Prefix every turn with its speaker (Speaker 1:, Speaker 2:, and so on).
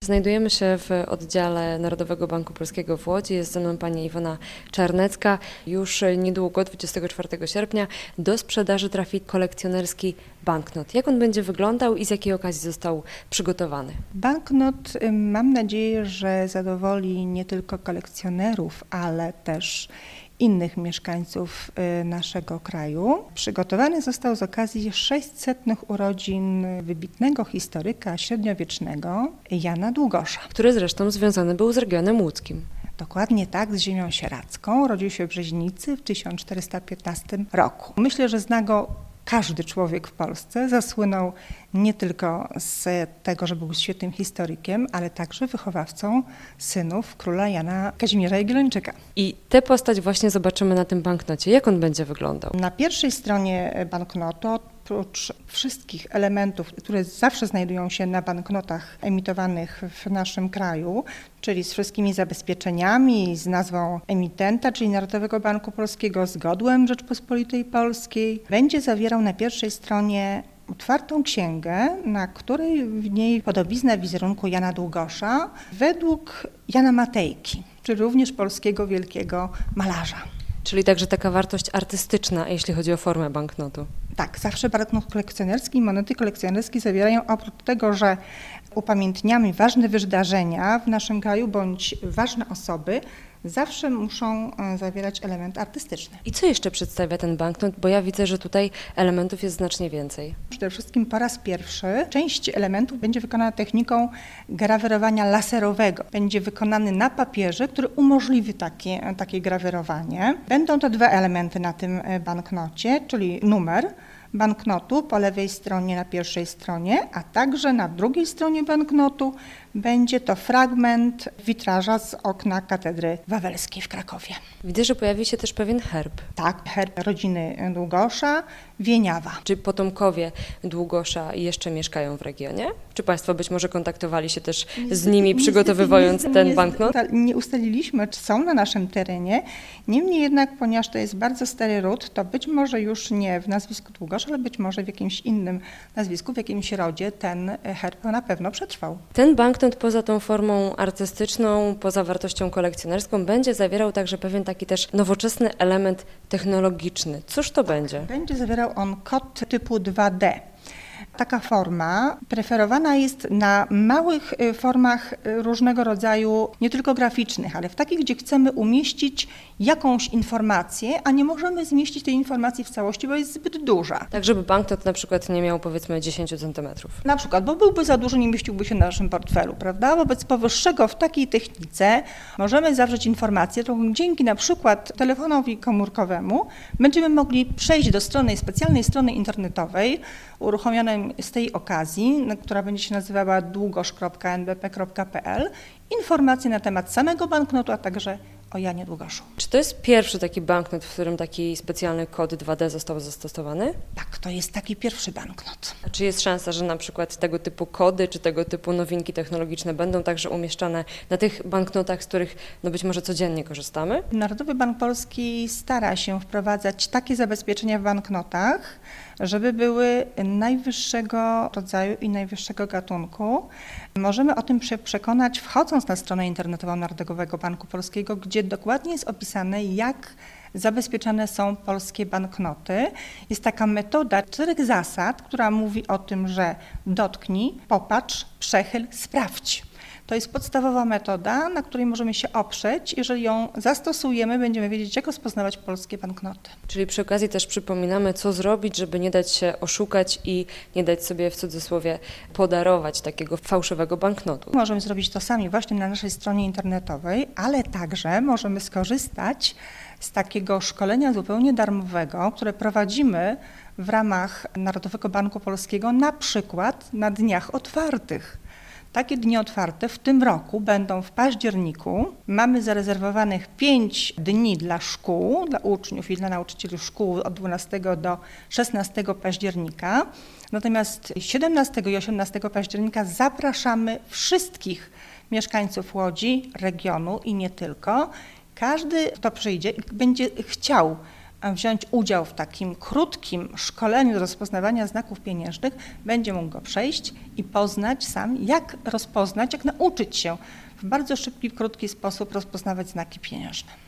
Speaker 1: Znajdujemy się w oddziale Narodowego Banku Polskiego w Łodzi. Jest ze mną pani Iwona Czarnecka. Już niedługo, 24 sierpnia, do sprzedaży trafi kolekcjonerski banknot. Jak on będzie wyglądał i z jakiej okazji został przygotowany?
Speaker 2: Banknot, mam nadzieję, że zadowoli nie tylko kolekcjonerów, ale też innych mieszkańców naszego kraju. Przygotowany został z okazji 600. urodzin wybitnego historyka średniowiecznego Jana Długosza.
Speaker 1: Który zresztą związany był z regionem łódzkim.
Speaker 2: Dokładnie tak, z ziemią sieradzką. Urodził się w Brzeźnicy w 1415 roku. Myślę, że zna go każdy człowiek w Polsce. Zasłynął nie tylko z tego, że był świetnym historykiem, ale także wychowawcą synów króla Jana Kazimierza Jagiellończyka.
Speaker 1: I tę postać właśnie zobaczymy na tym banknocie. Jak on będzie wyglądał?
Speaker 2: Na pierwszej stronie banknotu, oprócz wszystkich elementów, które zawsze znajdują się na banknotach emitowanych w naszym kraju, czyli z wszystkimi zabezpieczeniami, z nazwą emitenta, czyli Narodowego Banku Polskiego, z godłem Rzeczpospolitej Polskiej, będzie zawierał na pierwszej stronie otwartą księgę, na której w niej podobizna wizerunku Jana Długosza według Jana Matejki, czyli również polskiego wielkiego malarza.
Speaker 1: Czyli także taka wartość artystyczna, jeśli chodzi o formę banknotu.
Speaker 2: Tak, zawsze banknot kolekcjonerski i monety kolekcjonerskie zawierają, oprócz tego, że upamiętniamy ważne wydarzenia w naszym kraju bądź ważne osoby, zawsze muszą zawierać element artystyczny.
Speaker 1: I co jeszcze przedstawia ten banknot? Bo ja widzę, że tutaj elementów jest znacznie więcej.
Speaker 2: Przede wszystkim po raz pierwszy część elementów będzie wykonana techniką grawerowania laserowego. Będzie wykonany na papierze, który umożliwi takie grawerowanie. Będą to dwa elementy na tym banknocie, czyli numer banknotu po lewej stronie na pierwszej stronie, a także na drugiej stronie banknotu będzie to fragment witraża z okna katedry wawelskiej w Krakowie.
Speaker 1: Widzę, że pojawi się też pewien herb.
Speaker 2: Tak, herb rodziny Długosza, Wieniawa.
Speaker 1: Czy potomkowie Długosza jeszcze mieszkają w regionie? Czy Państwo być może kontaktowali się też z nimi, przygotowywując ten banknot?
Speaker 2: Nie ustaliliśmy, czy są na naszym terenie. Niemniej jednak, ponieważ to jest bardzo stary ród, to być może już nie w nazwisku Długosza, ale być może w jakimś innym nazwisku, w jakimś rodzie ten herb na pewno przetrwał.
Speaker 1: Ten banknot poza tą formą artystyczną, poza wartością kolekcjonerską będzie zawierał także pewien taki też nowoczesny element technologiczny. Cóż to będzie?
Speaker 2: Będzie zawierał on kod typu 2D. Taka forma preferowana jest na małych formach różnego rodzaju, nie tylko graficznych, ale w takich, gdzie chcemy umieścić jakąś informację, a nie możemy zmieścić tej informacji w całości, bo jest zbyt duża.
Speaker 1: Tak, żeby banknot na przykład nie miał powiedzmy 10 centymetrów.
Speaker 2: Na przykład, bo byłby za duży, nie mieściłby się na naszym portfelu, prawda? Wobec powyższego w takiej technice możemy zawrzeć informację, którą dzięki na przykład telefonowi komórkowemu będziemy mogli przejść do strony, specjalnej strony internetowej, uruchomionej z tej okazji, która będzie się nazywała długosz.nbp.pl, informacje na temat samego banknotu, a także o Janie Długoszu.
Speaker 1: Czy to jest pierwszy taki banknot, w którym taki specjalny kod 2D został zastosowany?
Speaker 2: Tak, to jest taki pierwszy banknot.
Speaker 1: A czy jest szansa, że na przykład tego typu kody, czy tego typu nowinki technologiczne będą także umieszczane na tych banknotach, z których być może codziennie korzystamy?
Speaker 2: Narodowy Bank Polski stara się wprowadzać takie zabezpieczenia w banknotach, żeby były najwyższego rodzaju i najwyższego gatunku. Możemy o tym się przekonać, wchodząc na stronę internetową Narodowego Banku Polskiego, gdzie dokładnie jest opisane, jak zabezpieczane są polskie banknoty. Jest taka metoda 4 zasad, która mówi o tym, że dotknij, popatrz, przechyl, sprawdź. To jest podstawowa metoda, na której możemy się oprzeć. Jeżeli ją zastosujemy, będziemy wiedzieć, jak rozpoznawać polskie banknoty.
Speaker 1: Czyli przy okazji też przypominamy, co zrobić, żeby nie dać się oszukać i nie dać sobie w cudzysłowie podarować takiego fałszywego banknotu.
Speaker 2: Możemy zrobić to sami właśnie na naszej stronie internetowej, ale także możemy skorzystać z takiego szkolenia zupełnie darmowego, które prowadzimy w ramach Narodowego Banku Polskiego, na przykład na dniach otwartych. Takie dni otwarte w tym roku będą w październiku. Mamy zarezerwowanych 5 dni dla szkół, dla uczniów i dla nauczycieli szkół od 12 do 16 października. Natomiast 17 i 18 października zapraszamy wszystkich mieszkańców Łodzi, regionu i nie tylko. Każdy, kto przyjdzie i będzie chciał wziąć udział w takim krótkim szkoleniu do rozpoznawania znaków pieniężnych, będzie mógł go przejść i poznać sam, jak rozpoznać, jak nauczyć się w bardzo szybki, krótki sposób rozpoznawać znaki pieniężne.